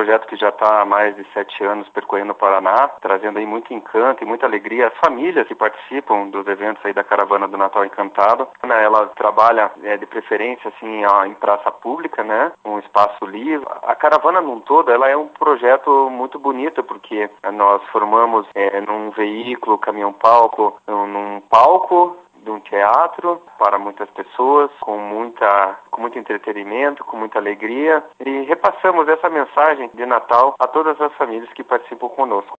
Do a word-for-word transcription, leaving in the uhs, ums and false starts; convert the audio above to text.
projeto que já está há mais de sete anos percorrendo o Paraná, trazendo aí muito encanto e muita alegria às famílias que participam dos eventos aí da Caravana do Natal Encantado. Ela trabalha é, de preferência assim em praça pública, né, um espaço livre. A caravana num todo, ela é um projeto muito bonito porque nós formamos é, num veículo, caminhão-palco, num palco de um teatro para muitas pessoas, com muita, com muito entretenimento, com muita alegria, e repassamos essa mensagem de Natal a todas as famílias que participam conosco.